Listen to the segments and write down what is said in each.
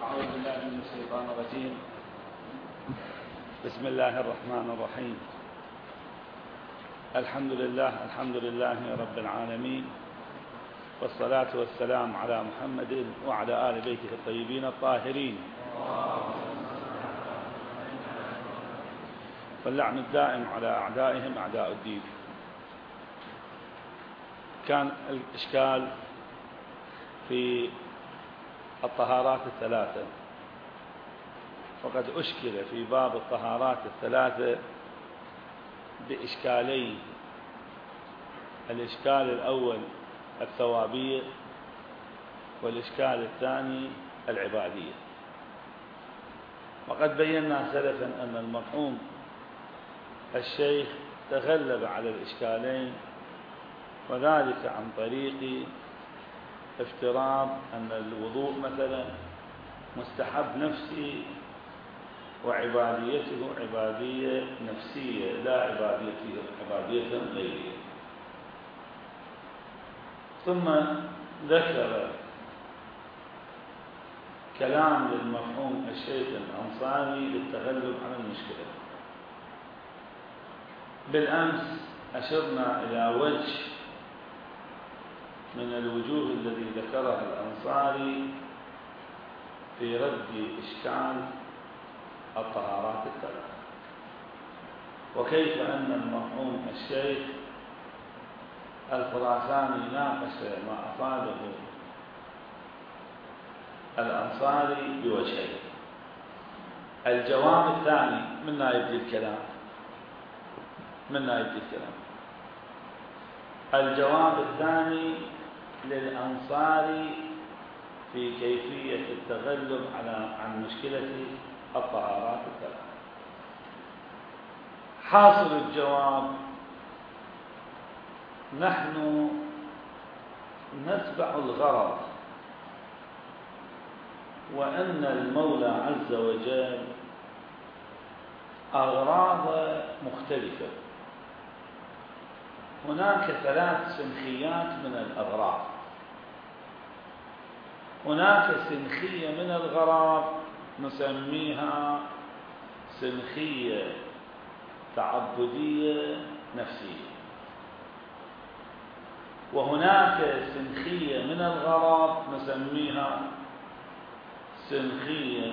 أعوذ بالله من الشيطان الرجيم. بسم الله الرحمن الرحيم. الحمد لله رب العالمين، والصلاة والسلام على محمد وعلى آل بيته الطيبين الطاهرين، واللعن الدائم على أعدائهم أعداء الدين. كان الإشكال في الطهارات الثلاثة، وقد أشكل في باب الطهارات الثلاثة بإشكالين. الإشكال الأول الثوابية، والإشكال الثاني العبادية. وقد بينا سلفا أن المرحوم الشيخ تغلب على الإشكالين، وذلك عن طريق افتراض أن الوضوء مثلا مستحب نفسي وعباديته عبادية نفسية لا عبادية غيرية. ثم ذكر كلام للمرحوم الشيخ الأنصاري للتغلب على المشكلة. بالأمس أشرنا إلى وجه من الوجوه الذي ذكرها الأنصاري في رد إشكال الطهارات الثلاث، وكيف أن المرحوم الشيخ الخراساني ناقش ما أفاده الأنصاري بوجهين. الجواب الثاني منا يبدي الكلام. الجواب الثاني للأنصاري في كيفية التغلب عن مشكلة الطهارات الثلاث. حاصل الجواب: نحن نتبع الغرض، وأن المولى عز وجل أغراض مختلفة. هناك ثلاث سنخيات من الأغراض. هناك سنخية من الغرض نسميها سنخية تعبدية نفسية، وهناك سنخية من الغرض نسميها سنخية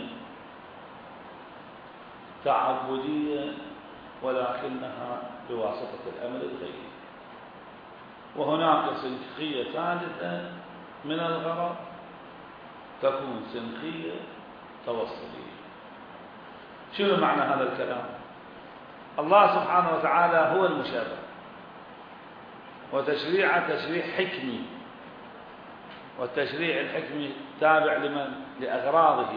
تعبدية ولكنها بواسطة الأمر الغيري. وهناك سنخية ثالثة من الغرض تكون سنخية توصلية. شنو معنى هذا الكلام؟ الله سبحانه وتعالى هو المشرع، وتشريعه تشريع حكمي، والتشريع الحكمي تابع لمن؟ لأغراضه.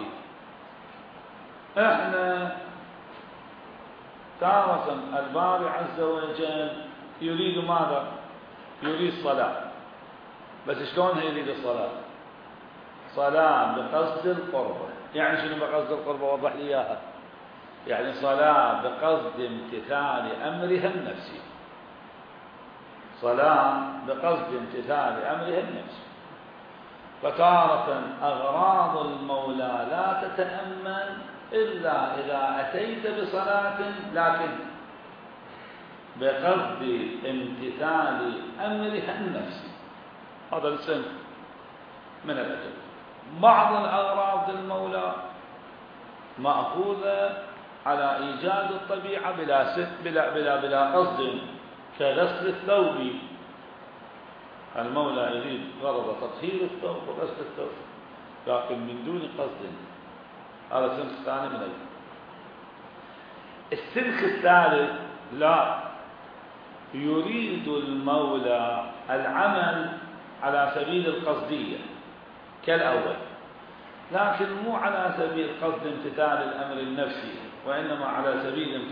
احنا تارة الباري عز وجل يريد ماذا؟ يريد صلاة، بس شلون يريد الصلاة؟ صلاة بقصد القربة. يعني شنو بقصد القربة؟ وضح لي اياها. يعني صلاة بقصد امتثال أمرها النفسي. صلاة بقصد امتثال أمرها النفسي. فتارة أغراض المولى لا تتأمل إلا إذا أتيت بصلاة لكن بقصد امتثال أمرها النفسي. هذا السن من الأجل. بعض الأغراض المولى مأخوذة على إيجاد الطبيعة بلا قصد، كغسل الثوب. المولى يريد غرض تطهير الثوب وغسل الثوب، لكن من دون قصد. هذا السنخ الثاني من الأجل. السنخ الثالث لا، يريد المولى العمل على سبيل القصدية كالأول، لكن مو على سبيل قصد امتثال الأمر النفسي، وإنما على سبيل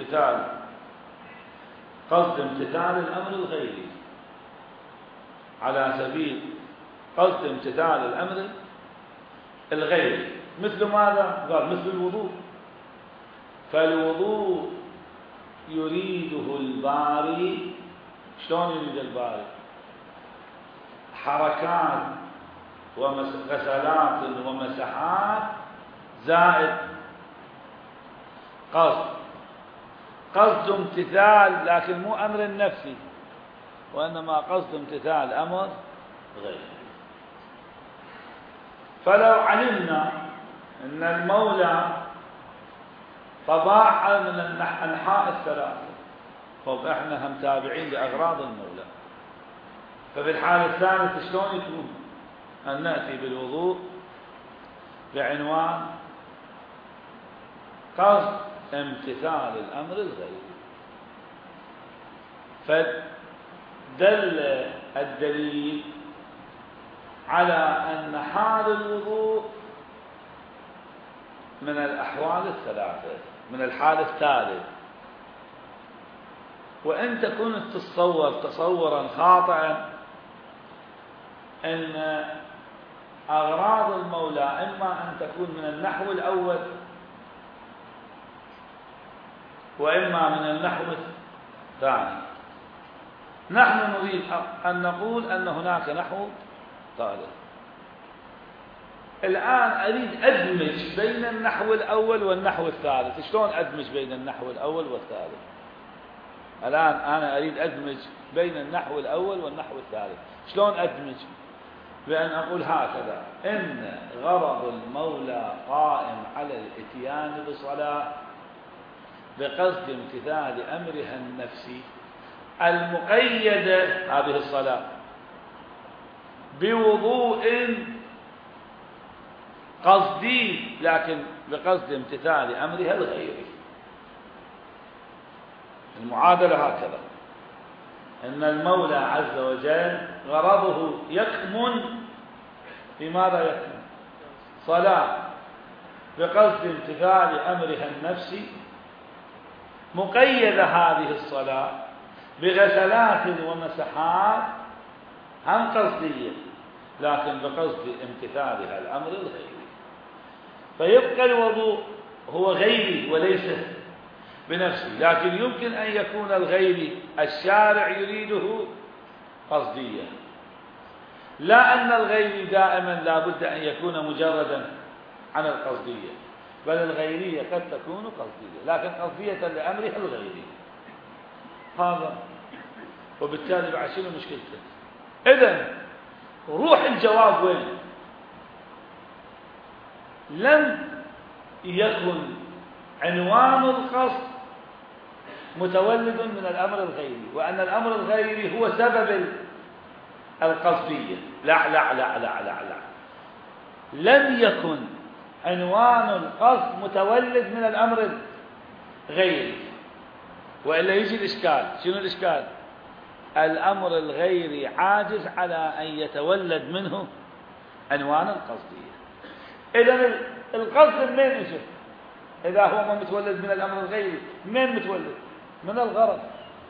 قصد امتثال الأمر الغيري. على سبيل قصد امتثال الأمر الغيري. مثل ماذا؟ قال مثل الوضوء. فالوضوء يريده الباري. شلون يريد الباري؟ حركات وغسلات ومسحات زائد قصد امتثال، لكن مو أمر نفسي، وإنما قصد امتثال أمر غير. فلو علمنا أن المولى طباعا من الأنحاء الثلاثة، فإحنا هم تابعين لأغراض المولى، ففي الحالة الثالثة شلون يكون؟ أن نأتي بالوضوء بعنوان قصد امتثال الأمر الغيري. فدل الدليل على أن حال الوضوء من الأحوال الثلاثة، من الحال الثالث. وإن تكون تتصور تصورا خاطئا أن أغراض المولى إما أن تكون من النحو الأول وإما من النحو الثاني، نحن نريد أن نقول أن هناك نحو ثالث. الآن أريد أدمج بين النحو الأول والنحو الثالث. شلون أدمج بين النحو الأول والثالث؟ الآن أنا أريد أدمج بين النحو الأول والنحو الثالث. شلون أدمج؟ بأن أقول هكذا: إن غرض المولى قائم على الإتيان بصلاة بقصد امتثال أمرها النفسي المقيدة، هذه الصلاة، بوضوء قصدي لكن بقصد امتثال أمرها الغيري. المعادلة هكذا: إن المولى عز وجل غرضه يكمن في ماذا يكمن؟ صلاة بقصد امتثال أمرها النفسي، مقيدة هذه الصلاة بغسلات ومسحات هم قصدية لكن بقصد امتثالها الأمر الغيري. فيبقى الوضوء هو غيري وليس بنفسي، لكن يمكن أن يكون الغيري الشارع يريده قصديا، لا أن الغيري دائما لا بد أن يكون مجردا عن القصدية، بل الغيرية قد تكون قصدية لكن قصدية لأمرها الغيري. هذا وبالتالي بعد شنو مشكلته؟ إذن روح الجواب وين؟ لم يكن عنوان القصد متولد من الأمر الغيري، وأن الأمر الغيري هو سبب القصدية. لا لا لا لا لا لا، لم يكن عنوان القصد متولد من الأمر الغيري، وإلا يجي الإشكال. شنو الإشكال؟ الأمر الغيري عاجز على أن يتولد منه عنوان القصدية. إذن القصد منين يجي؟ إذا هو ما متولد من الأمر الغيري، منين متولد؟ من الغرض.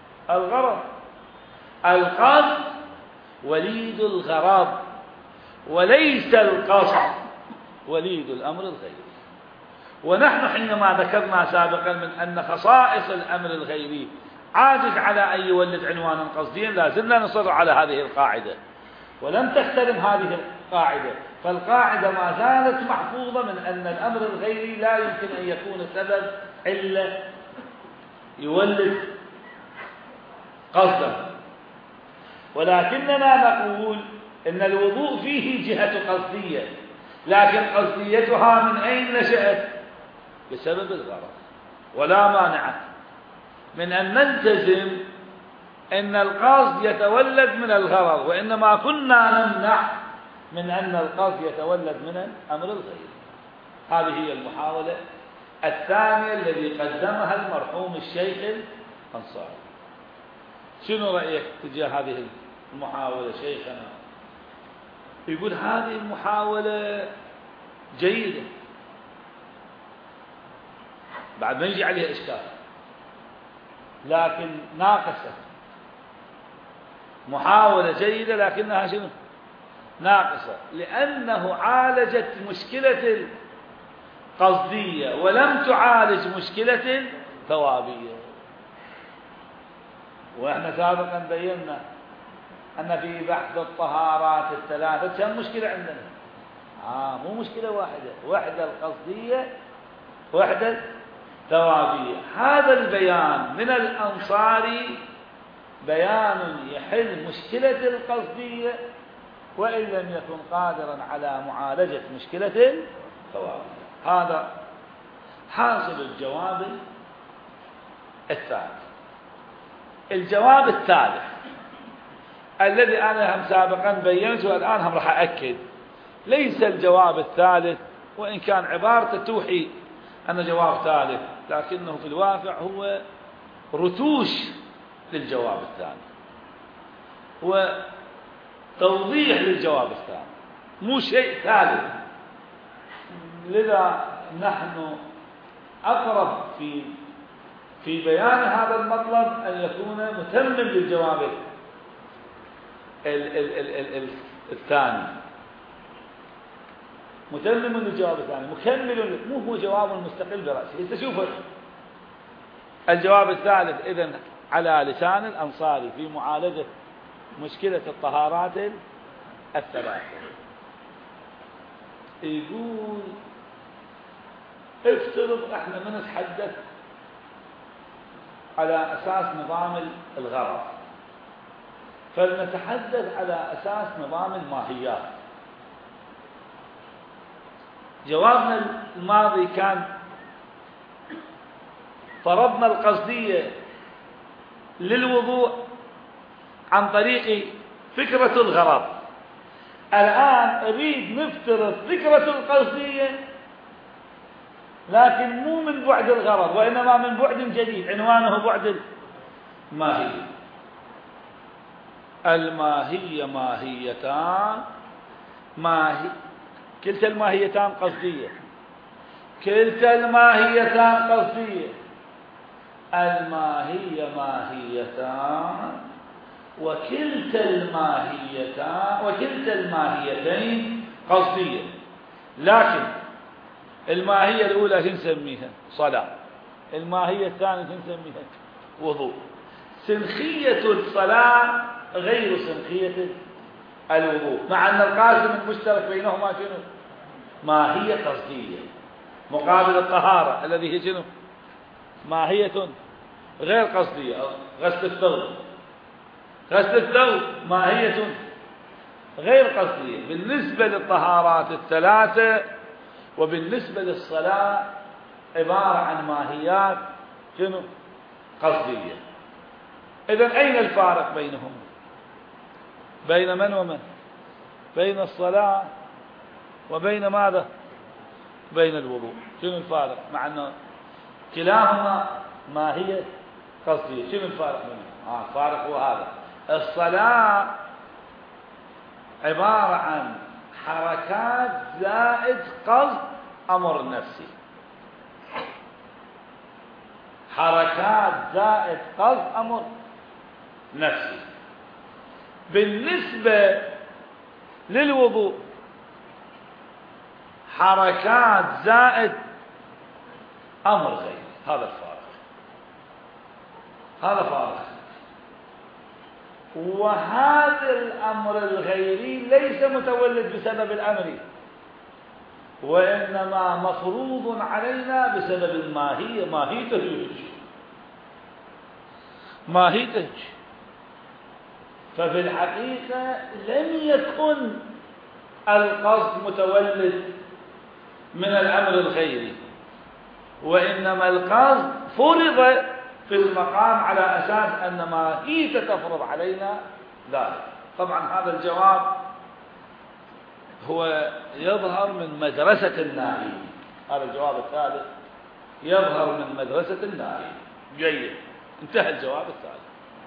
القصد وليد الغرض، وليس القصد وليد الأمر الغيري. ونحن حينما ذكرنا سابقا من أن خصائص الأمر الغيري عاجز على أن يولد عنوانا قصديا، لا زلنا نصر على هذه القاعدة ولم تحترم هذه القاعدة. فالقاعدة ما زالت محفوظة من أن الأمر الغيري لا يمكن أن يكون سبب إلا يولد قصدا. ولكننا نقول إن الوضوء فيه جهة قصدية، لكن قصديتها من أين نشأت؟ بسبب الغرض. ولا مانع من أن نلتزم أن القصد يتولد من الغرض، وإنما كنا نمنع من أن القصد يتولد من الأمر الغيري. هذه هي المحاولة الثانية الذي قدمها المرحوم الشيخ الأنصاري. شنو رأيك تجاه هذه المحاولة شيخنا؟ يقول هذه المحاولة جيدة، بعد ما يجي عليها إشكال، لكن ناقصة. محاولة جيدة لكنها شنو؟ ناقصة، لأنه عالجت مشكلة القصدية ولم تعالج مشكلة الثوابية. وإحنا سابقا بينا أن في بحث الطهارات الثلاثة كم مشكلة عندنا؟ مو مشكلة واحدة، وحدة القصدية وحدة ثوابية. هذا البيان من الأنصاري بيان يحل مشكلة القصدية وإن لم يكن قادرا على معالجة مشكلة الثوابية. هذا حاصل الجواب الثالث. الجواب الثالث الذي أنا هم سابقا بينته والآن هم راح أأكد، ليس الجواب الثالث وإن كان عبارته توحي أن جواب ثالث، لكنه في الواقع هو رتوش للجواب الثاني وتوضيح للجواب الثاني، مو شيء ثالث. لذا نحن أقرب في بيان هذا المطلب أن يكون متمم للجواب الثاني، متمم للجواب الثاني، مكمل، مو هو جواب مستقل برأسه. انت شوف الجواب الثالث إذن على لسان الأنصاري في معالجة مشكلة الطهارات الثلاث. يقول افترض احنا ما نتحدث على أساس نظام الغرض، فلنتحدث على أساس نظام الماهيات. جوابنا الماضي كان فرضنا القصدية للوضوء عن طريق فكرة الغرض. الآن أريد نفترض فكرة القصدية لكن مو من بعد الغرض وإنما من بعد جديد عنوانه بعد الماهية. الماهية ماهيتان، كلتا الماهيتان قصدية، كلتا الماهيتان قصدية. الماهية ماهيتان وكلتا الماهيتين قصدية. لكن الماهية الأولى نسميها صلاة، الماهية الثانية نسميها وضوء. سنخية الصلاة غير سنخية الوضوء، مع أن القاسم المشترك بينهما شنو؟ ماهية قصدية، مقابل الطهارة الذي هي شنو؟ ماهية غير قصدية. غسل الثوب، غسل الثوب ماهية غير قصدية بالنسبة للطهارات الثلاثة، وبالنسبة للصلاة عبارة عن ماهيات شنو؟ قصدية. إذن أين الفارق بينهم؟ بين من ومن؟ بين الصلاة وبين ماذا؟ بين الوضوء. شنو الفارق؟ مع أنه كلاهما ماهية قصدية. شنو الفارق بينهم؟ الفارق هو هذا: الصلاة عبارة عن حركات زائد قصد أمر نفسي، حركات زائد قصد أمر نفسي. بالنسبة للوضوء حركات زائد أمر غيري. هذا الفارق، هذا فارق. وهذا الأمر الغيري ليس متولد بسبب الأمر، وإنما مفروض علينا بسبب الماهية. ماهيته. ففي الحقيقة لم يكن القصد متولد من الأمر الغيري، وإنما القصد فرض في المقام على أساس أن ماهيته تفرض علينا ذلك. طبعا هذا الجواب هو يظهر من مدرسة النائي. هذا الجواب الثالث يظهر من مدرسة النائي. جيد، انتهى الجواب الثالث.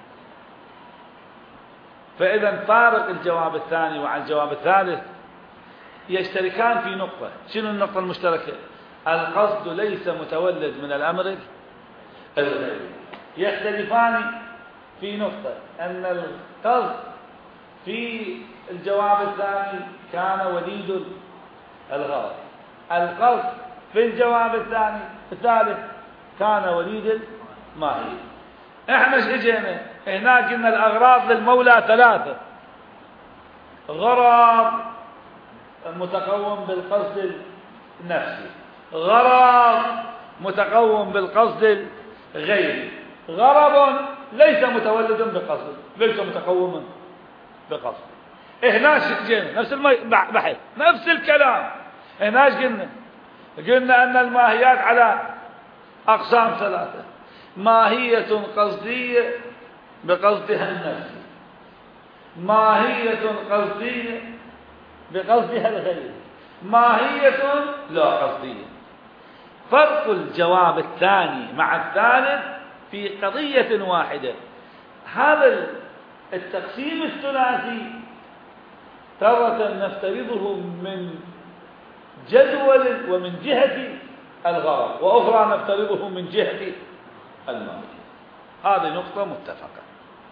فإذا فارق الجواب الثاني وعن الجواب الثالث يشتركان في نقطة. شنو النقطة المشتركة؟ القصد ليس متولد من الأمر الغيري. يختلفان في نقطة، أن القصد في الجواب الثاني كان وليد الغرض، القصد في الجواب الثالث كان وليد الماهية. احنا ايش اجينا هناك؟ قلنا الأغراض للمولى ثلاثة: غرض متقوم بالقصد النفسي، غرض متقوم بالقصد الغيري، غرض ليس متولد بقصد، ليس متقوما بقصد. هناش جينا نفس البحث، نفس الكلام. هناش قلنا أن الماهيات على أقسام ثلاثة: ماهية قصدية بقصدها النفسي، ماهية قصدية بقصدها الغيري، ماهية لا قصدية. فرق الجواب الثاني مع الثالث في قضية واحدة: هذا التقسيم الثلاثي تارة نفترضه من جدول ومن جهة الغرض، وأخرى نفترضه من جهة الماهية. هذه نقطة متفقة.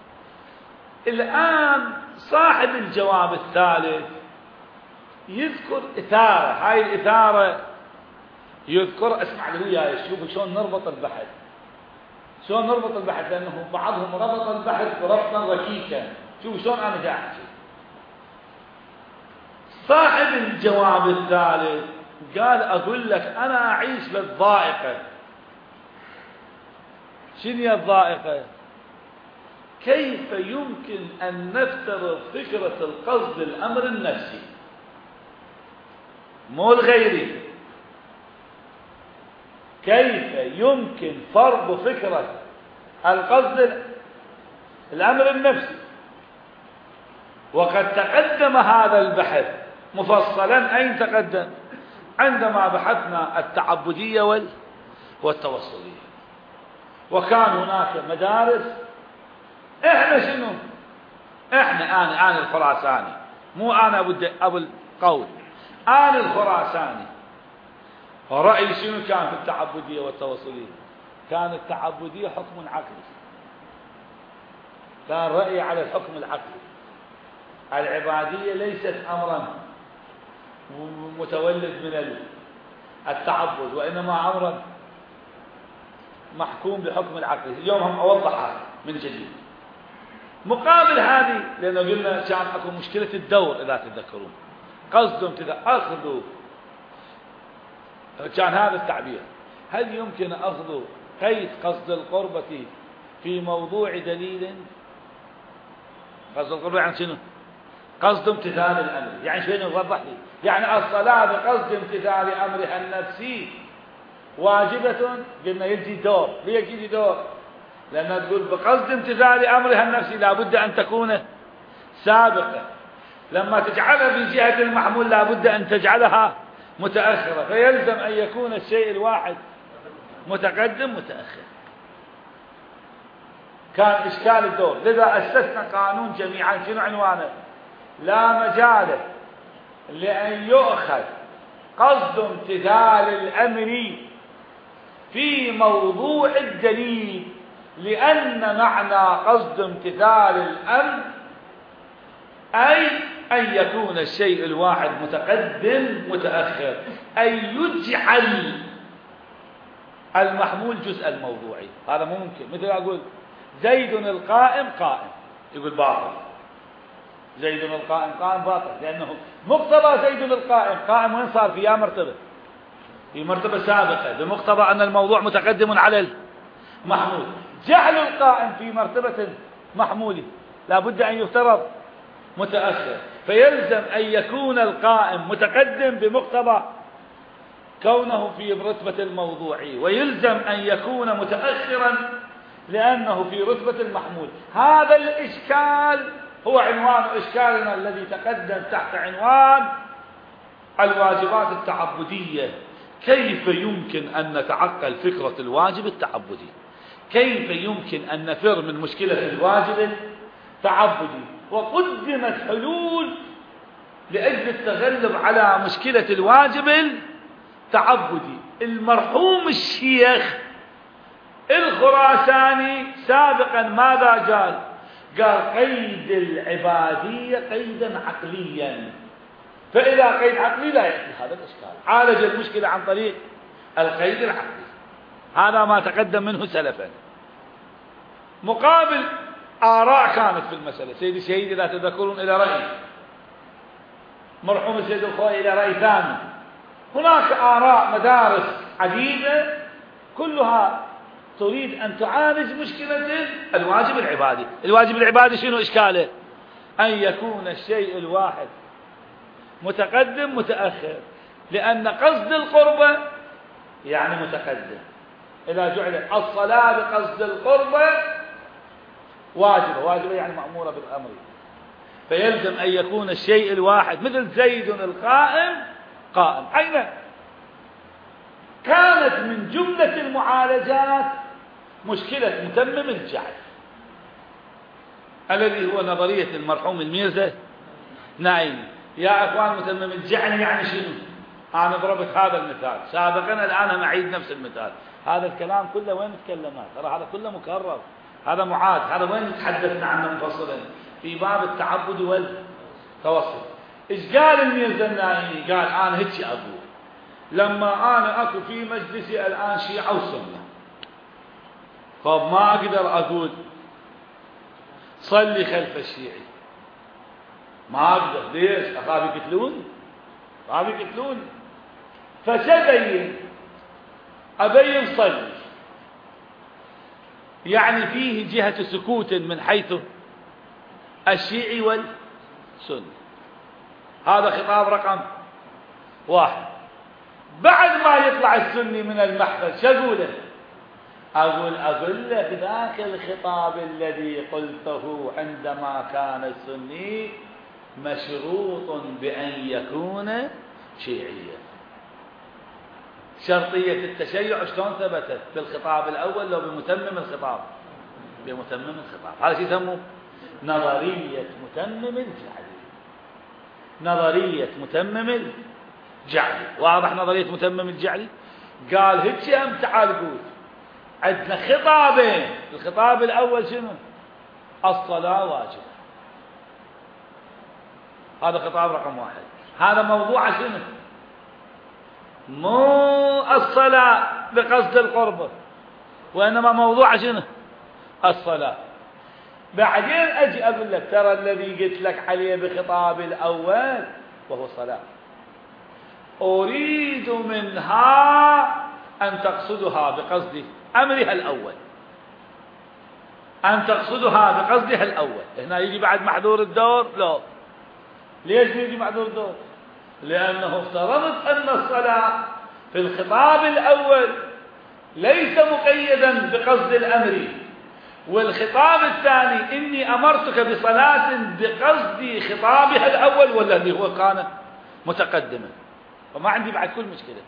الآن صاحب الجواب الثالث يذكر إثارة. هاي الإثارة يذكر، اسمع لي وياي شوفوا شلون نربط البحث، شلون نربط البحث، لأنه بعضهم ربط البحث ربطا ركيكا. شوفوا شلون أنا قاعد أحكي. صاحب الجواب الثالث قال أقول لك أنا أعيش بالضائقة. شنو هي الضائقة؟ كيف يمكن أن نفترض فكرة القصد الأمر النفسي مو الغيري؟ كيف يمكن فرض فكرة القصد الأمر النفسي وقد تقدم هذا البحث مفصلا؟ أين تقدم؟ عندما بحثنا التعبدية والتوصلية، وكان هناك مدارس. احنا شنو؟ انا الخراساني، مو انا ابو القول، انا الخراساني. رأيي شنو كان في التعبدية والتوصلية؟ كان التعبدية حكم عقلي، كان رأيي على الحكم العقلي. العبادية ليست أمرا متولد من التعبد، وإنما أمرا محكوم بحكم العقل. اليوم هم أوضحها من جديد. مقابل هذه، لأنه قلنا كان أكو مشكلة الدور إذا تتذكرون، قصدهم أخذوا، كان هذا التعبير: هل يمكن أخذ قيد قصد القربة في موضوع دليل؟ قصد القربة يعني شنو؟ قصد امتثال الأمر. يعني شنو؟ وضح لي. يعني الصلاة بقصد امتثال أمرها النفسي واجبة. قلنا يجي دور. ليه يجي دور؟ لأنها تقول بقصد امتثال أمرها النفسي لابد أن تكون سابقة. لما تجعلها في جهة المحمول لابد أن تجعلها متأخرة، فيلزم أن يكون الشيء الواحد متقدم متأخر. كان إشكال الدور. لذا أسسنا قانون جميعا. شنو عنوانه؟ لا مجال لأن يؤخذ قصد امتثال الأمر في موضوع الدليل، لأن معنى قصد امتثال الأمر أي أن يكون الشيء الواحد متقدم متأخر، أي يجعل المحمول جزء الموضوعي. هذا ممكن. مثل أقول زيد القائم قائم، يقول باطل. زيد القائم قائم باطل، لأنه مقتضى زيد القائم قائم وين صار؟ في مرتبة، في مرتبة سابقة، بمقتضى أن الموضوع متقدم على المحمول. جعل القائم في مرتبة محمول لابد أن يفترض متأخر، فيلزم أن يكون القائم متقدم بمقتضى كونه في رتبة الموضوعي، ويلزم أن يكون متأخرا لأنه في رتبة المحمول. هذا الإشكال هو عنوان إشكالنا الذي تقدم تحت عنوان الواجبات التعبدية. كيف يمكن أن نتعقل فكرة الواجب التعبدي؟ كيف يمكن أن نفر من مشكلة الواجب التعبدي؟ وقدمت حلول لأجل التغلب على مشكلة الواجب التعبدي. المرحوم الشيخ الخراساني سابقا ماذا قال؟ قال قيد العبادية قيدا عقليا، فإذا قيد عقلي لا يأتي هذا الإشكال. عالج المشكلة عن طريق القيد العقلي. هذا ما تقدم منه سلفا. مقابل آراء كانت في المسألة. سيدي الشهيد إذا تذكرون إلى رأي مرحوم السيد الخوئي إلى رأي ثاني. هناك آراء مدارس عديدة كلها تريد أن تعالج مشكلة الواجب العبادي. الواجب العبادي شنو إشكاله؟ أن يكون الشيء الواحد متقدم متأخر، لأن قصد القربة يعني متقدم. إذا جعلت الصلاة بقصد القربة واجبة يعني مأمورة بالأمر، فيلزم أن يكون الشيء الواحد مثل زيد القائم قائم. أين كانت من جملة المعالجات مشكلة متمم الجعل الذي هو نظرية المرحوم الميرزا نايم. يا أخوان متمم الجعل يعني شنو؟ أنا ضربت هذا المثال سابقا، الآن أنا أعيد نفس المثال. هذا الكلام كله وين تكلمنا؟ ترى هذا كله مكرر، هذا معاد. هذا وين تحدثنا عنه مفصلا؟ في باب التعبد والتوسل. إيش قال الميرزا النايمي؟ قال أنا هيك أقول لما أنا أكو في مجلسي الآن شيعة وسنة، طب ما أقدر أقول صلي خلف الشيعي، ما أقدر. ليش؟ أخاف يقتلون، فشبين أبين صلي، يعني فيه جهة سكوت من حيث الشيعي والسني. هذا خطاب رقم 1. بعد ما يطلع السني من المحفل شو أقوله؟ أقول لك ذاك الخطاب الذي قلته عندما كان السني مشروط بأن يكون شيعيا. شرطية التشيع شلون ثبتت؟ بالخطاب الأول لو بمتمم الخطاب، هذا شيء يسموه نظرية متمم الجعلي. واضح نظرية متمم الجعلي؟ قال هيك هم تعال قول عندنا خطابين. الخطاب الأول شنو؟ الصلاة واجبة، هذا خطاب رقم 1. هذا موضوع شنو؟ مو الصلاة بقصد القربة، وإنما موضوع شنو؟ الصلاة. بعدين أجي أقول لك ترى الذي قلت لك عليه بخطاب الأول وهو الصلاة، أريد منها أن تقصدها بقصد أمرها الأول، هنا يجي بعد محذور الدور. لا، ليش يجي محذور الدور؟ لأنه افترضت أن الصلاة في الخطاب الأول ليس مقيدا بقصد الأمر، والخطاب الثاني إني أمرتك بصلاة بقصد خطابها الأول والذي هو كان متقدما، فما عندي بعد كل مشكلة.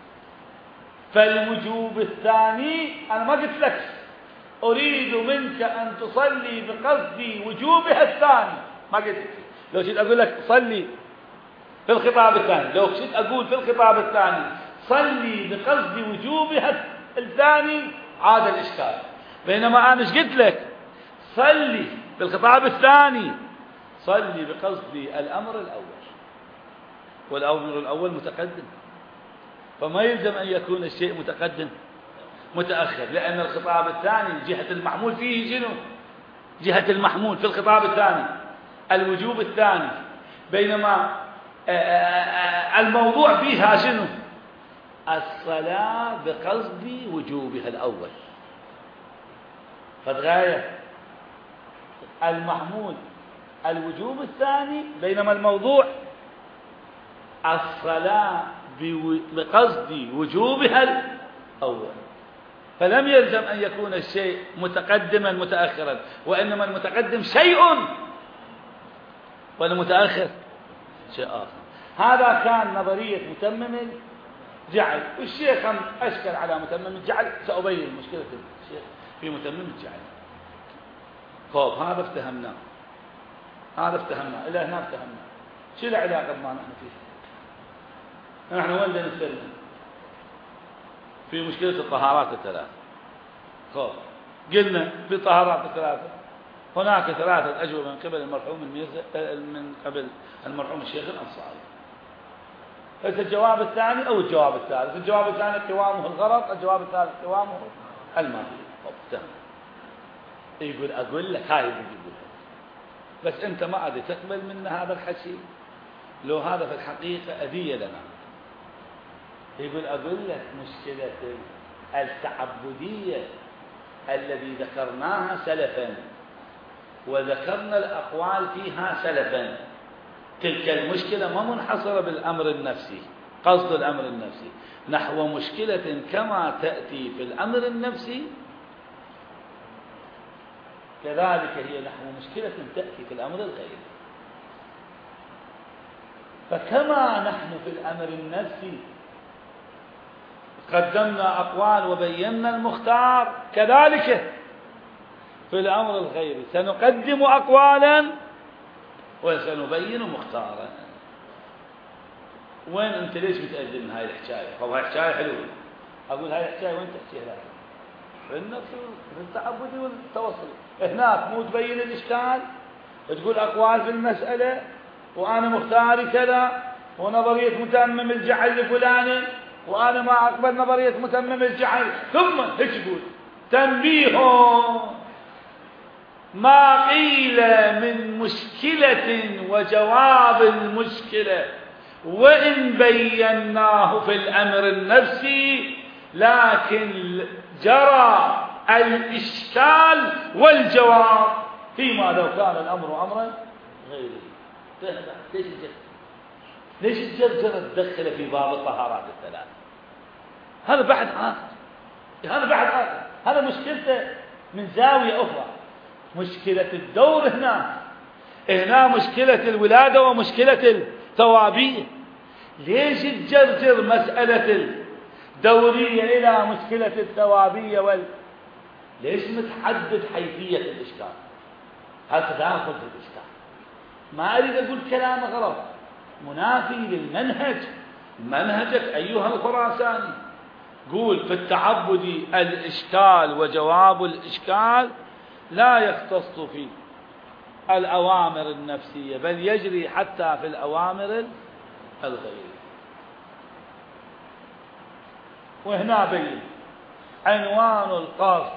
فالوجوب الثاني أنا ما قلت لك أريد منك أن تصلي بقصد وجوبها الثاني، ما قلت لك. لو شئت أقول لك صلي في الخطاب الثاني، لو شئت أقول في الخطاب الثاني صلي بقصد وجوبها الثاني عاد الإشكال. بينما أنا ايش قلت لك؟ صلي بالخطاب الثاني صلي بقصد الأمر الأول، والأمر الأول متقدم، فما يلزم أن يكون الشيء متقدم متأخر، لأن الخطاب الثاني جهة المحمول فيه شنو؟ جهة المحمول في الخطاب الثاني الوجوب الثاني، بينما الموضوع فيها شنو؟ الصلاة بقصد وجوبها الأول. فتغاية المحمول الوجوب الثاني، بينما الموضوع الصلاة بقصد وجوبها الأول. فلم يلزم أن يكون الشيء متقدما متأخرا، وإنما المتقدم شيء والمتأخر شيء آخر. هذا كان نظرية متمم الجعل، والشيخ أشكل على متمم الجعل. سأبين مشكلة الشيخ في متمم الجعل. طيب هذا افتهمناه، إلى هنا افتهمنا. شو العلاقة ما نحن فيه؟ نحن وين بدنا نتكلم؟ في مشكلة الطهارات الثلاث. طيب قلنا في الطهارات الثلاثة هناك 3 أجوبة من قبل المرحوم الميرزا، من قبل المرحوم الشيخ الأنصاري. الجواب الثاني أو الجواب الثالث. الجواب الثاني قوامه الغرض، الجواب الثالث قوامه الماضي. يقول أقول لك هاي يقول، بس أنت ما أدري تقبل من هذا الحكي، لو هذا في الحقيقة أذية لنا. يقول أقول لك مشكلة التعبدية الذي ذكرناها سلفا وذكرنا الأقوال فيها سلفا، تلك المشكلة ما منحصرة بالأمر النفسي، قصد الأمر النفسي، نحو مشكلة كما تأتي في الأمر النفسي كذلك هي نحو مشكلة تأتي في الأمر الغيري. فكما نحن في الأمر النفسي قدمنا أقوال وبينا المختار، كذلك في الأمر الغيري سنقدم أقوالا وسنبين مختارا. وين أنت ليش بتقدم هاي الحكاية؟ طب هاي حكاية حلوة، أقول هاي الحكاية وين تحكيها لها؟ في النفس في التعبد والتوصل. هناك مو تبين الإشكال، تقول أقوال في المسألة وأنا مختاري كذا ونظرية متمم الجعل لفلان وأنا ما أقبل نظرية متمم الجعل، ثم هيك تقول تنبيه ما قيل من مشكلة وجواب المشكلة وإن بيناه في الأمر النفسي، لكن جرى الإشكال والجواب فيما لو كان الأمر أمرا غيره. ليش الجرجرة تدخل في باب الطهارات الثلاث؟ هذا بعد آخر، هذا مشكلته من زاوية أخرى. مشكلة الدور هنا مشكلة الولادة ومشكلة الثوابية. ليش تجرجر مسألة الدورية إلى مشكلة الثوابية ليش متحدد حيثية الإشكال؟ هذا تداخل في الإشكال. ما أريد أقول كلام غلط منافي للمنهج، منهجك أيها الخراساني. قول في التعبد الإشكال وجواب الإشكال لا يختص في الأوامر النفسية بل يجري حتى في الأوامر الغيرية. وهنا بين عنوان القصد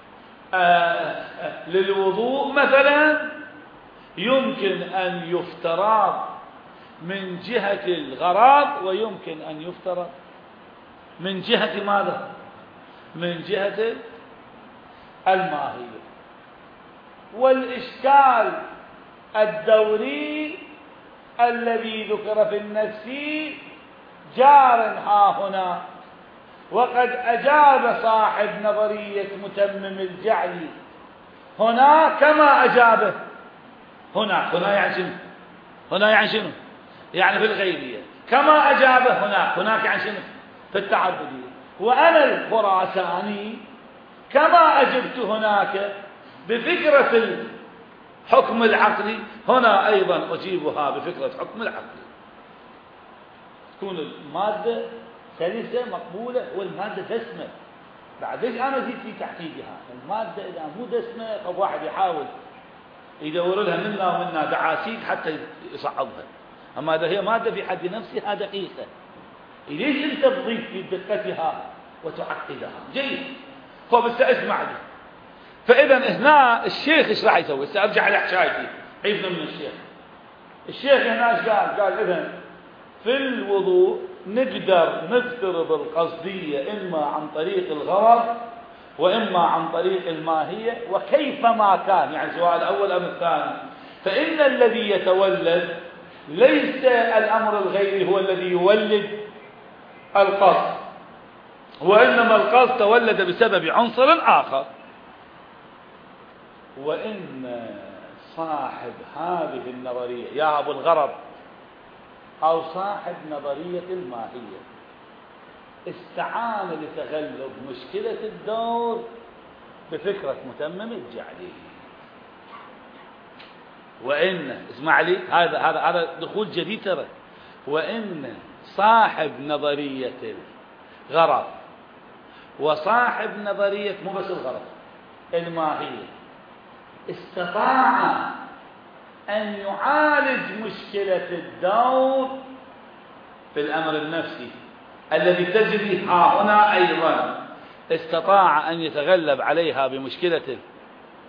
للوضوء مثلا يمكن أن يفترض من جهة الغرض ويمكن أن يفترض من جهة ماذا؟ من جهة الماهية. والإشكال الدوري الذي ذكر في النفسي جار ها هنا، وقد أجاب صاحب نظرية متمم الجعل هنا كما أجابه هنا يعني شنو؟ هنا يعني شنو؟ يعني في الغيبية كما أجابه هناك يعني شنو؟ في التعبدية. وأنا الخراساني كما أجبت هناك بفكرة الحكم العقلي هنا أيضا أجيبها بفكرة حكم العقلي. تكون المادة سلسة مقبولة والمادة دسمة. بعد ليش أنا زيد في تحقيقها؟ المادة إذا مو دسمة طب واحد يحاول يدور لها منا ومنا دعاسيد حتى يصعبها. أما إذا هي مادة في حد نفسها دقيقة، ليش أنت تضيف في دقتها وتعقدها؟ جيد. فبس اسمع لي. فإذا هنا الشيخ ايش راح يسوي؟ سأرجع لحكايتي عيبنا من الشيخ هنا ايش قال إذن في الوضوء نقدر نفترض القصدية إما عن طريق الغرض وإما عن طريق الماهية وكيفما كان، يعني سواء الأول أم الثاني. فإن الذي يتولد ليس الأمر الغيري هو الذي يولد القصد، وإنما القصد تولد بسبب عنصر آخر. وإن صاحب هذه النظرية يا أبو الغرض أو صاحب نظرية الماهية استعان لتغلب مشكلة الدور بفكرة متمم الجعل. وإن اسمع لي، هذا دخول جديد ترى. وإن صاحب نظرية الغرض وصاحب نظرية مو بس الغرض الماهية استطاع أن يعالج مشكلة الدور في الأمر النفسي الذي تجري ها هنا أيضا، استطاع أن يتغلب عليها بمشكلة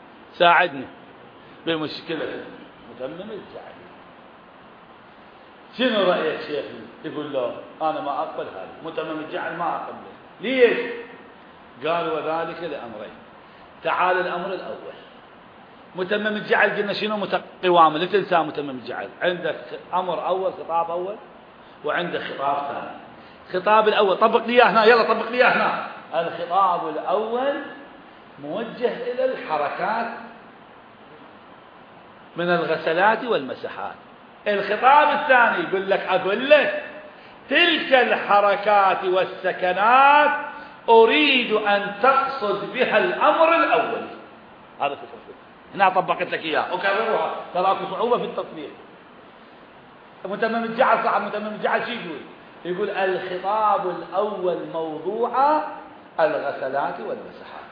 ساعدني بمشكلة متمم الجعل. شنو رأيك شيخنا؟ يقول له أنا ما أقبل هذا، متمم الجعل ما أقبله. ليش؟ قال وذلك لأمرين. تعال الأمر الأول، متمم الجعل قلنا شنو؟ قوام الإنسان. متمم الجعل عندك أمر أول، خطاب أول، وعندك خطاب ثاني. الخطاب الأول طبق لي إياه هنا، يلا طبق لي إياه هنا. الخطاب الأول موجه إلى الحركات من الغسلات والمسحات. الخطاب الثاني يقول لك أقول لك تلك الحركات والسكنات أريد أن تقصد بها الأمر الأول. هذا في التطبيق. هنا طبقت لك إياه أكررها، تراكم صعوبة في التطبيق. متمم الجعل صعب. متمم الجعل شو يقول؟ يقول الخطاب الأول موضوع الغسلات والمسحات،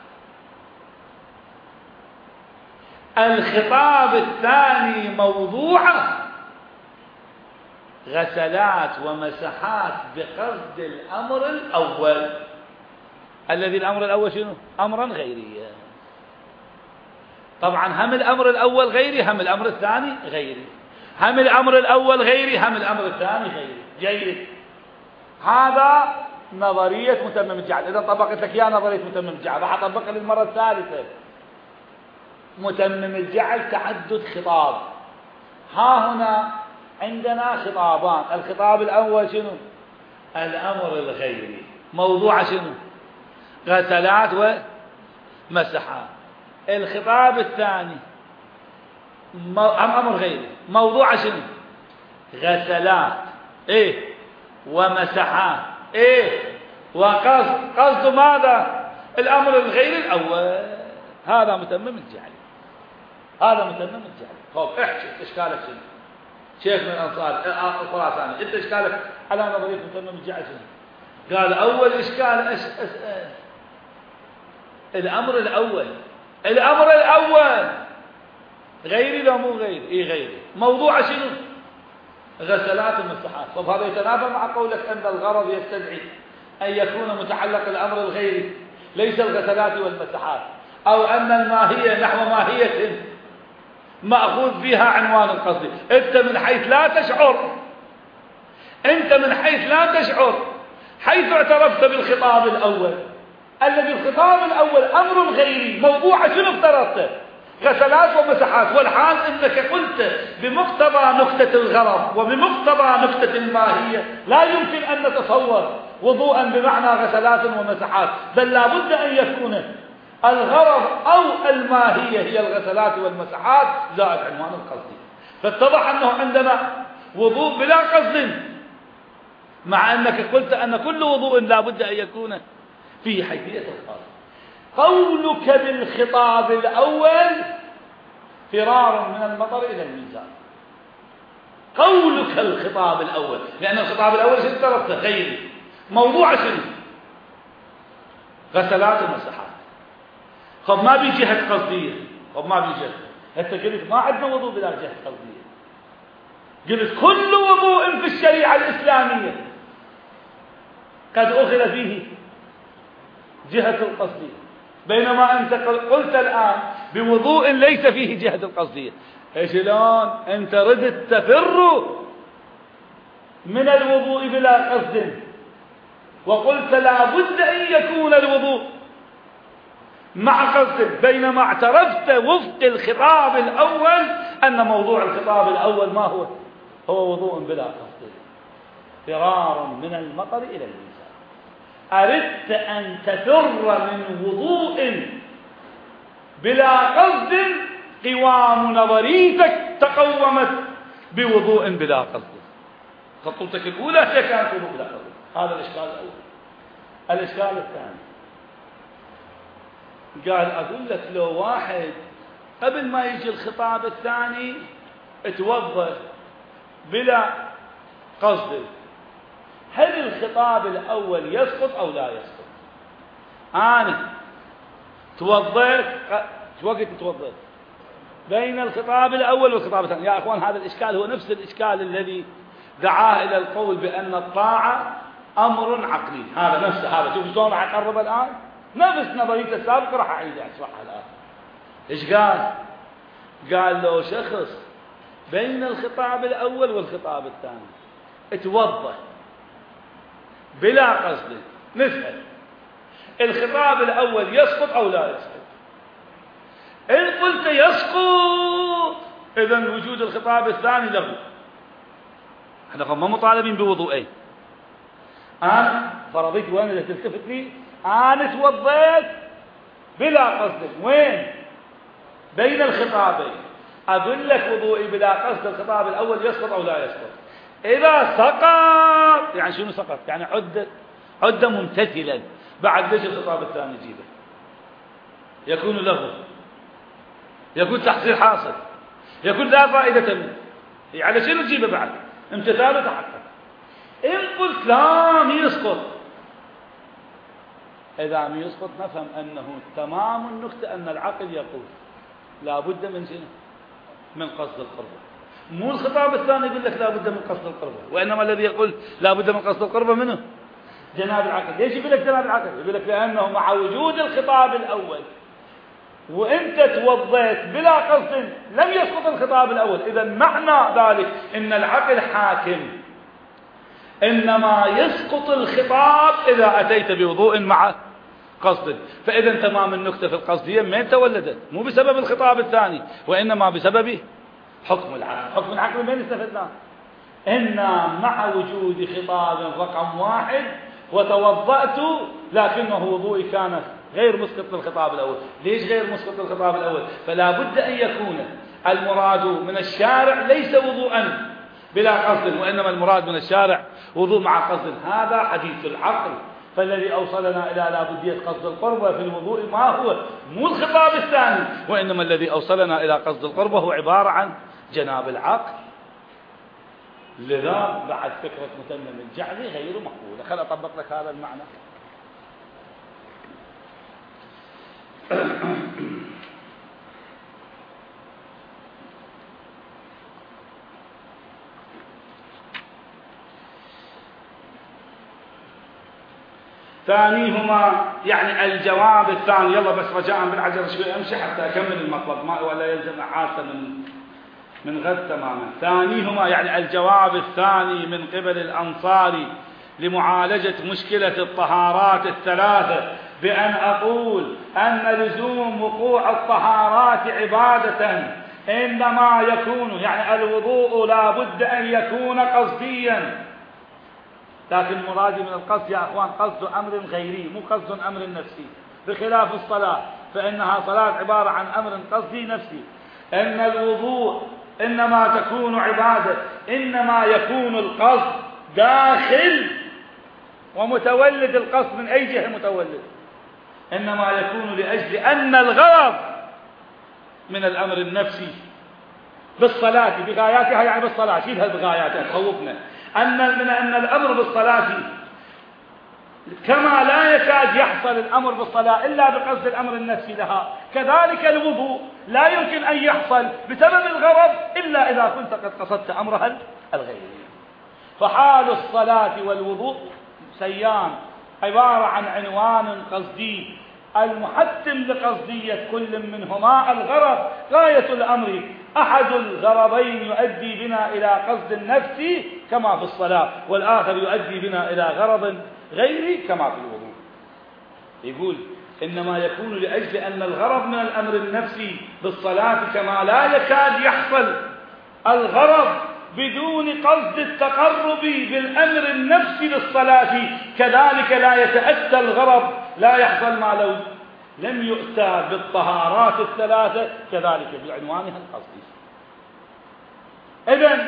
الخطاب الثاني موضوع غسلات ومسحات بقصد الأمر الأول. الذي الأمر الأول شنو؟ أمرا غيريا. طبعا هم الأمر الأول غيري، هم الأمر الثاني غيري، هم الأمر الأول غيري، هم الأمر الثاني غيري. جيد. هذا نظرية متمم الجعل. إذا طبقت لك يا نظرية متمم الجعل راح أطبقها للمرة الثالثة. متمم الجعل تعدد خطاب. ها هنا عندنا خطابان. الخطاب الأول شنو؟ الأمر الغيري، موضوع شنو؟ غسلات ومسحات. الخطاب الثاني أمر غيري، موضوع شنو؟ غسلات ومسحات وقصد ماذا؟ الأمر الغيري الأول. هذا متمم الجعل. هذا متمم الجعل. طيب احكي اشكالك شنو؟ شيخ من الأنصار الخراساني، انت اشكالك على نظرية متمم الجعل شنو؟ قال أول إشكال الأمر الأول. الأمر الأول غيري لو مو غيري؟ غيري. موضوع شنو؟ غسلات ومسحات. طب هذا يتنافى مع قولك أن الغرض يستدعي أن يكون متعلق الأمر الغيري ليس الغسلات والمسحات، أو أن الماهية نحو ماهية مأخوذ فيها عنوان القصد. أنت من حيث لا تشعر حيث اعترفت بالخطاب الأول الذي الخطاب الأول أمر غيري، موضوع شنو افترضته؟ غسلات ومسحات. والحال انك قلت بمقتضى نكتة الغرض وبمقتضى نكتة الماهية لا يمكن ان نتصور وضوءا بمعنى غسلات ومسحات، بل لا بد ان يكون الغرض او الماهية هي الغسلات والمسحات زائد عنوان القصد. فاتضح انه عندنا وضوء بلا قصد، مع انك قلت ان كل وضوء لا بد ان يكون فيه حيثية القصد. قولك بالخطاب الأول فرار من المطر إلى الميزان. قولك الخطاب الأول، لأن الخطاب الأول شنو طرفته؟ غيري. موضوع شنو؟ غسلات ومسحات. خب ما بي جهة قصدية. خب ما بي جهة. انت قلت ما عندنا وضوء بلا جهة قصدية. قلت كل وضوء في الشريعة الإسلامية قد أخذ فيه جهة القصدية، بينما أنت قلت الآن بوضوء ليس فيه جهة القصدية. شلون أنت ردت تفر من الوضوء بلا قصد وقلت لا بد أن يكون الوضوء مع قصد، بينما اعترفت وفق الخطاب الأول أن موضوع الخطاب الأول ما هو؟ هو وضوء بلا قصد. فرار من المطر إلى الميزان. أردت أن تفر من وضوء بلا قصد، قوام نظريتك تقومت بوضوء بلا قصد. خطوتك الأولى هي كانت وضوء بلا قصد. هذا الإشكال الأول. الإشكال الثاني قال أقول لك لو واحد قبل ما يجي الخطاب الثاني توضأ بلا قصد، هل الخطاب الأول يسقط أو لا يسقط؟ أنا توضيت وقت توضيت بين الخطاب الأول والخطاب الثاني. يا أخوان هذا الإشكال هو نفس الإشكال الذي دعاه إلى القول بأن الطاعة أمر عقلي. هذا نفسه. هذا شوف شلون راح أقرب الآن، نفس نظرية السابقة راح أعيد أشرحها الآن. إيش قال؟ قال له شخص بين الخطاب الأول والخطاب الثاني توضأ بلا قصد، نسأل الخطاب الأول يسقط أو لا يسقط؟ إن قلت يسقط إذن وجود الخطاب الثاني له. احنا ما مطالبين بوضوئين. أنا فرضيت وين اللي تلتفت لي؟ أنا توضيت بلا قصد، وين؟ بين الخطابين. أقول لك وضوئي بلا قصد الخطاب الأول يسقط أو لا يسقط. إذا سقط يعني شنو سقط؟ يعني عد ممتثلا. بعد ليش الخطاب الثاني يجيبه؟ يكون له، يكون تحصيل حاصل، يكون لا فائدة منه. على شنو تجيبه بعد؟ امتثاله تحقق. إن قلت لا يسقط، إذا يسقط نفهم أنه تمام النكتة أن العقل يقول لا بد من شنو؟ من قصد القربة. مو الخطاب الثاني يقول لك لا بد من قصد القربة، وإنما الذي يقول لا بد من قصد القربة منه جناب العقل. ليش يقول لك جناب العقل؟ يقول لك لأنه مع وجود الخطاب الأول وانت توضيت بلا قصد لم يسقط الخطاب الأول. إذا معنى ذلك ان العقل حاكم، انما يسقط الخطاب اذا اتيت بوضوء مع قصد. فاذا تمام النكتة في القصدية من تولدت؟ مو بسبب الخطاب الثاني، وانما بسبب حكم العقل. حكم العقل من استفدناه؟ ان مع وجود خطاب رقم واحد وتوضأت لكنه وضوئي كان غير مسقط للخطاب الأول. ليش غير مسقط للخطاب الأول؟ فلا بد أن يكون المراد من الشارع ليس وضوءا بلا قصد، وإنما المراد من الشارع وضوء مع قصد. هذا حديث العقل. فالذي أوصلنا إلى لا بدية قصد القربة في الوضوء ما هو؟ مو الخطاب الثاني، وإنما الذي أوصلنا إلى قصد القربة هو عبارة عن جناب العقل. لذا بعد فكرة متمم الجعلي غير مقبولة. خل أطبق لك هذا المعنى. ثانيهما يعني الجواب الثاني. يلا بس رجاء بالعجل شوي امشي حتى اكمل المطلب، ما ولا يلزم اعاده من غد تماما. ثانيهما يعني الجواب الثاني من قبل الأنصاري لمعالجة مشكلة الطهارات الثلاثة بأن أقول أن لزوم وقوع الطهارات عبادة إنما يكون، يعني الوضوء لا بد أن يكون قصديا. لكن مرادي من القصد يا أخوان قصد أمر غيري، مو قصد أمر نفسي، بخلاف الصلاة فإنها صلاة عبارة عن أمر قصدي نفسي. أن الوضوء إنما تكون عبادة، إنما يكون القصد داخل ومتولد. القصد من أي جهة متولد؟ إنما يكون لأجل أن الغرض من الأمر النفسي بالصلاة بغاياتها، يعني بالصلاة شيلها بغاياتها تخوفنا، أن الأمر بالصلاة كما لا يكاد يحصل الأمر بالصلاة إلا بقصد الأمر النفسي لها، كذلك الوضوء لا يمكن أن يحصل بسبب الغرض إلا إذا كنت قد قصدت أمرها الغيري. فحال الصلاة والوضوء سيان عبارة عن عنوان قصدي المحتم لقصدية كل منهما الغرض. غاية الأمر أحد الغرضين يؤدي بنا إلى قصد النفس كما في الصلاة، والآخر يؤدي بنا إلى غرض غيري كما في الوضوء. يقول إنما يكون لأجل أن الغرض من الأمر النفسي بالصلاة كما لا يكاد يحصل الغرض بدون قصد التقرب بالأمر النفسي للصلاة، كذلك لا يتأتى الغرض، لا يحصل ما لو لم يؤتى بالطهارات الثلاثة كذلك بعنوانها القصدي. إذن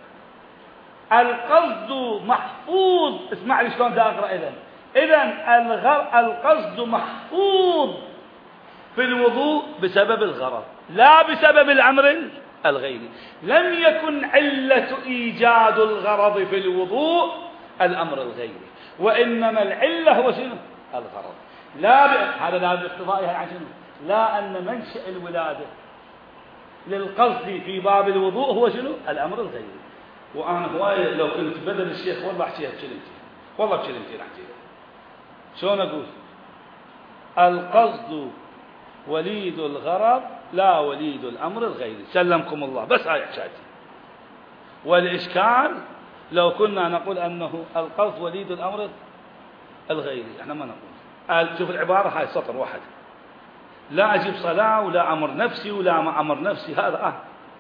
القصد محفوظ. اسمع لي شلون أقرأ. إذن القصد محفوظ في الوضوء بسبب الغرض لا بسبب الأمر الغيري. لم يكن علة إيجاد الغرض في الوضوء الأمر الغيري، وإنما العلة هو شنو؟ الغرض. هذا لا باقتضائها عن شنو؟ لا أن منشأ الولادة للقصد في باب الوضوء هو شنو؟ الأمر الغيري. وأنا هواية لو كنت بدل الشيخ والله أحكيها بكلمتين، والله بكلمتين أحكيها. شلون أقول؟ القصد وليد الغرض لا وليد الأمر الغيري. سلمكم الله. بس هاي حكايتي. والإشكال لو كنا نقول أنه القصد وليد الأمر الغيري، احنا ما نقول. شوف العبارة هاي سطر واحد، لا أجيب صلاة ولا أمر نفسي ولا ما أمر نفسي، هذا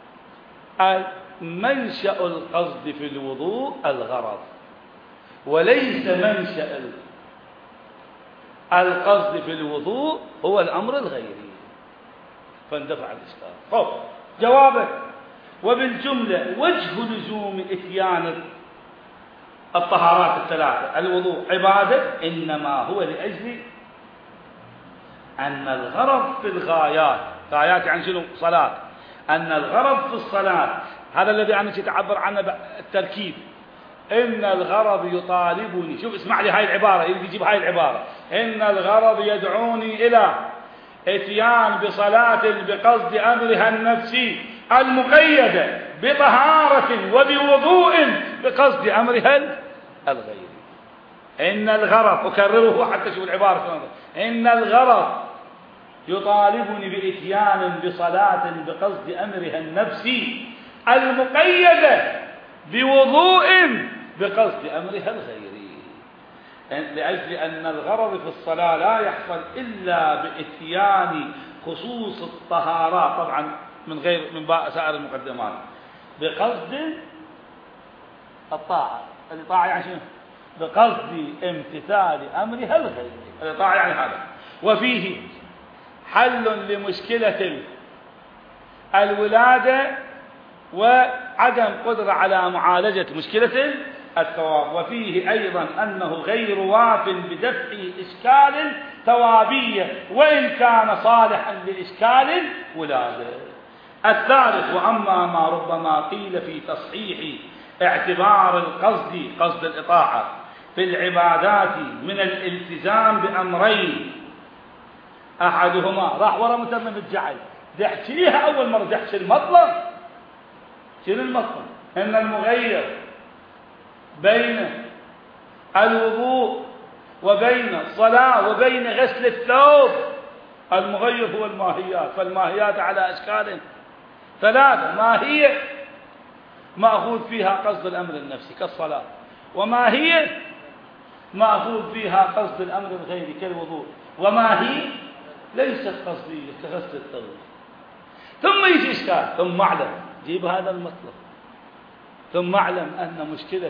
منشأ القصد في الوضوء الغرض، وليس منشأ القصد في الوضوء هو الأمر الغيري، فاندفع الإشكال. طب جوابه: وبالجملة وجه لزوم إتيان الطهارات الثلاثة الوضوء عبادة إنما هو لأجل أن الغرض في الغايات، غايات يعني شنو؟ صلاة، أن الغرض في الصلاة، هذا الذي أنا تعبر عنه التركيب، إن الغرض يطالبني، شوف اسمع لي هاي العبارة، يجيب هاي العبارة: إن الغرض يدعوني إلى إتيان بصلاة بقصد أمرها النفسي المقيدة بطهارة وبوضوء بقصد أمرها الغيري. إن الغرض، أكرره حتى شوف العبارة، إن الغرض يطالبني بإتيان بصلاة بقصد أمرها النفسي المقيدة بوضوء بقصد أمرها الغيري، لأجل أن الغرض في الصلاة لا يحصل إلا بإتيان خصوص الطهارات، طبعا من غير من سائر المقدمات، بقصد الطاعة. الطاعة يعني شنو؟ بقصد امتثال أمرها الغيري، الطاعة يعني هذا. وفيه حل لمشكلة الولادة وعدم قدرة على معالجة مشكلة الثواب، وفيه أيضا أنه غير واف بدفع إشكال ثوابية وإن كان صالحا لإشكال ولادة. الثالث: وأما ما ربما قيل في تصحيح اعتبار القصد، قصد الإطاعة في العبادات، من الالتزام بأمرين، أحدهما راح ورا متمم الجعل، دحشيها أول مرة، دحش المطلب. شنو المطلب؟ إن المغير بين الوضوء وبين الصلاة وبين غسل الثوب، المغير هو الماهيات، فالماهيات على أشكال ثلاثة: ماهية مأخوذ فيها قصد الأمر النفسي كالصلاة، وماهية مأخوذ فيها قصد الأمر الغيري كالوضوء، وماهية ليست قصدية كغسل الثوب. ثم يجي إشكال: ثم اعلم، جيب هذا المطلب، ثم اعلم أن مشكلة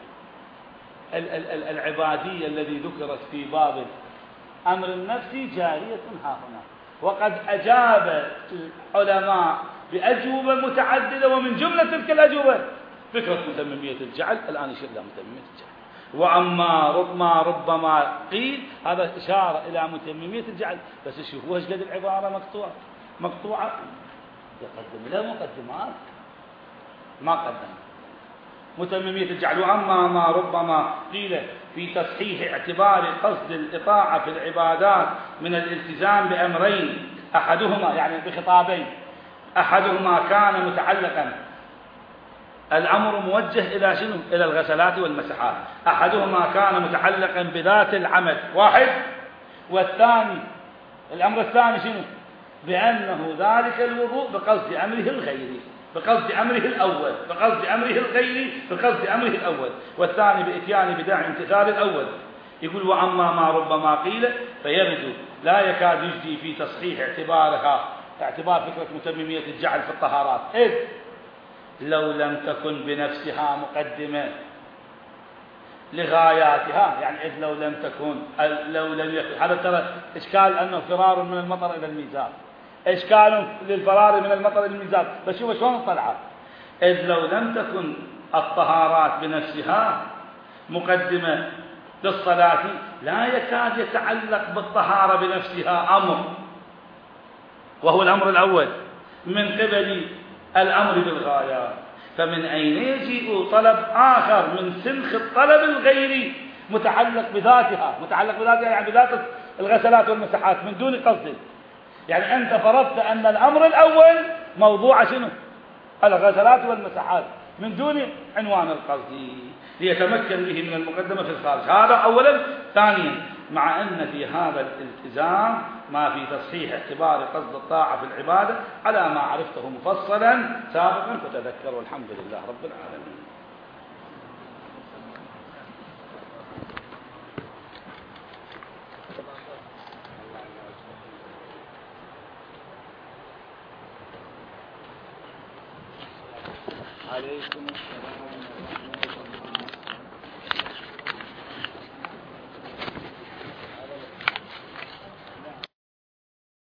العبادية الذي ذكرت في باب الأمر النفسي جارية ها هنا، وقد أجاب العلماء بأجوبة متعددة، ومن جملة تلك الأجوبة فكرة متممية الجعل. الآن يشير إلى متممية الجعل. وأما ما ربما قيل، هذا إشارة إلى متممية الجعل، بس شوفوا وش قد العبارة مقطوعة يقدم لها مقدمات ما قدم متممية الجعل. وأما ما ربما قيل في تصحيح اعتبار قصد الإطاعة في العبادات من الالتزام بأمرين، أحدهما يعني بخطابين، أحدهما كان متعلقا، الأمر موجه إلى شنو؟ إلى الغسلات والمسحات، أحدهما كان متعلقا بذات العمل واحد، والثاني الأمر الثاني شنو؟ بأنه ذلك الوضوء بقصد أمره الغيري، بقصد أمره الأول، بقصد أمره الغيري، بقصد أمره الأول، والثاني بإتيان بداعي امتثال الأول. يقول: وأما ما ربما قيل فيبدو لا يكاد يجدي في تصحيح اعتبار فكرة متممية الجعل في الطهارات، إذ لو لم تكن بنفسها مقدمة لغاياتها، يعني إذ لو لم تكن، لو لم يكن، هذا ترى إشكال أنه فرار من المطر إلى الميزان، إشكال للفرار من المطر إلى الميزان، بس شوف شلون طلعت: إذ لو لم تكن الطهارات بنفسها مقدمة للصلاة لا يكاد يتعلق بالطهارة بنفسها أمر، وهو الأمر الأول من قبل الأمر بالغايات، فمن أين يجيء طلب آخر من سنخ الطلب الغيري متعلق بذاتها، يعني بذات الغسلات والمسحات من دون قصد. يعني أنت فرضت أن الأمر الأول موضوع شنو؟ الغسلات والمسحات من دون عنوان القصد، ليتمكن به من المقدمة في الخارج. هذا أولا. ثانيا: مع أن في هذا الالتزام ما في تصحيح اعتبار قصد الطاعة في العبادة على ما عرفته مفصلا سابقا فتذكروا. الحمد لله رب العالمين. عليكم السلام.